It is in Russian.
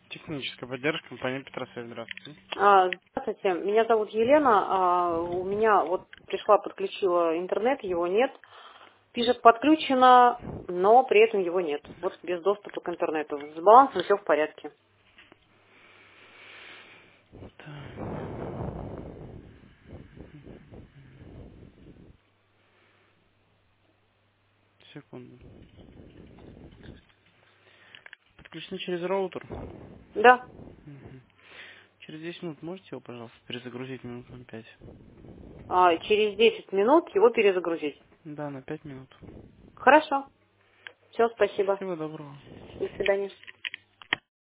Техническая поддержка, компания Петросвет, здравствуйте. Здравствуйте, меня зовут Елена. У меня вот подключила интернет, его нет. Пишет подключено, но при этом его нет. Вот без доступа к интернету. С балансом все в порядке. Секунду. Подключено через роутер. Да. Мгм. Через 10 минут можете его, пожалуйста, перезагрузить минут на 5? Через 10 минут его перезагрузить. Да, на 5 минут. Хорошо. Все, спасибо. Всего доброго. До свидания.